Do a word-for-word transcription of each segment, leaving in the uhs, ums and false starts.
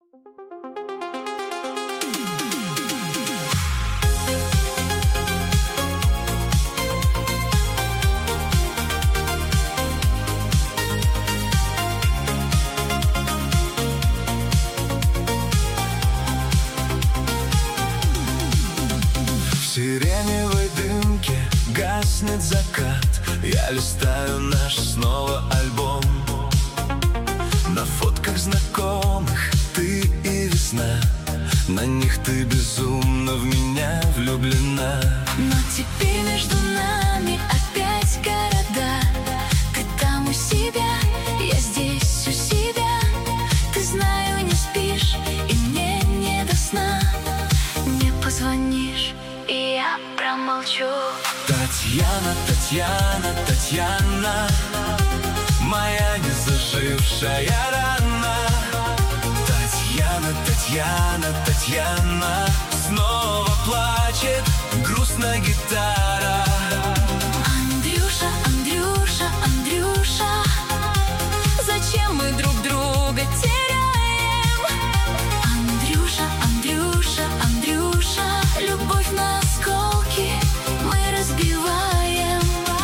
В сиреневой дымке гаснет закат. Я листаю наш снова альбом. На фотках знакомых ты и весна. На них ты безумно в меня влюблена. Но теперь между нами опять города. Ты там у себя, я здесь у себя. Ты, знаю, не спишь, и мне не до сна. Не позвонишь, и я промолчу. Татьяна, Татьяна, Татьяна, моя незажившая рана. Татьяна, Татьяна, Татьяна, снова плачет грустная гитара. Андрюша, Андрюша, Андрюша, зачем мы друг друга теряем? Андрюша, Андрюша, Андрюша, любовь на осколки мы разбиваем.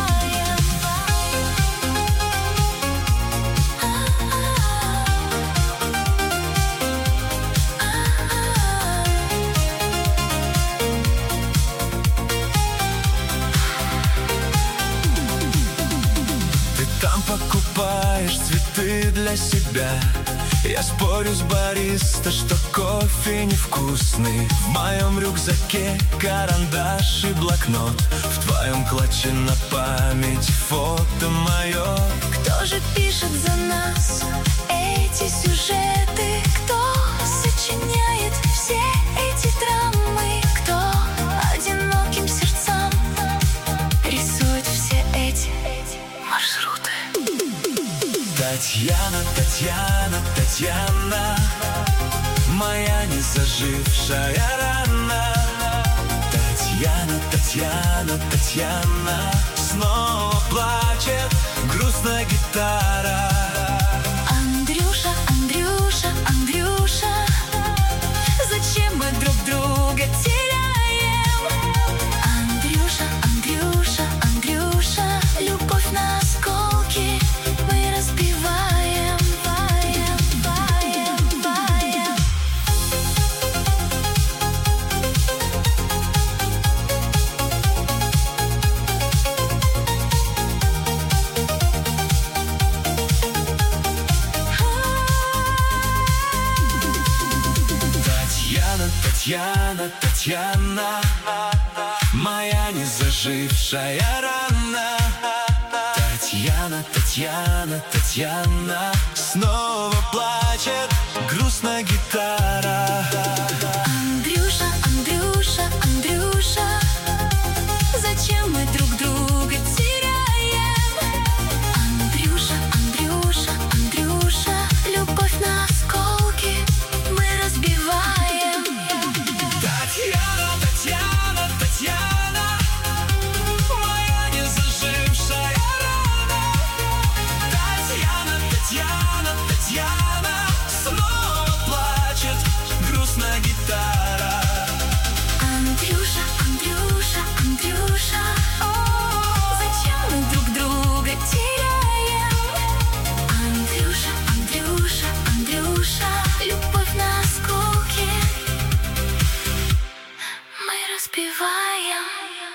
Там покупаешь цветы для себя. Я спорю с бариста, что кофе невкусный. В моем рюкзаке карандаш и блокнот. В твоем клатче на память фото мое. Кто же пишет за нас эти сюжеты? Кто сочиняет все эти драмы? Кто одиноким сердцам рисует все эти маршруты? Татьяна, Татьяна, Татьяна, моя незажившая рана. Татьяна, Татьяна, Татьяна, снова плачет грустная гитара. Андрюша, Андрюша, Андрюша, зачем мы друг друга теряем? Андрюша, Андрюша, Андрюша, любовь на осколки мы разбиваем. Баем, баем, баем. Татьяна, Татьяна, Татьяна, моя незажившая рана. Татьяна, Татьяна, Татьяна, снова плачет грустная гитара. Андрюша, Андрюша, Андрюша, зачем мы друг друга теряем? Андрюша, Андрюша, Андрюша, любовь на осколки мы разбиваем. Татьяна, Татьяна, Татьяна, моя незажившая рана. Татьяна, Татьяна, Татьяна, снова плачет грустная гитара. Андрюша, Андрюша, Андрюша, зачем мы друг друга теряем? Андрюша, Андрюша, Андрюша, любовь на осколки мы разбиваем.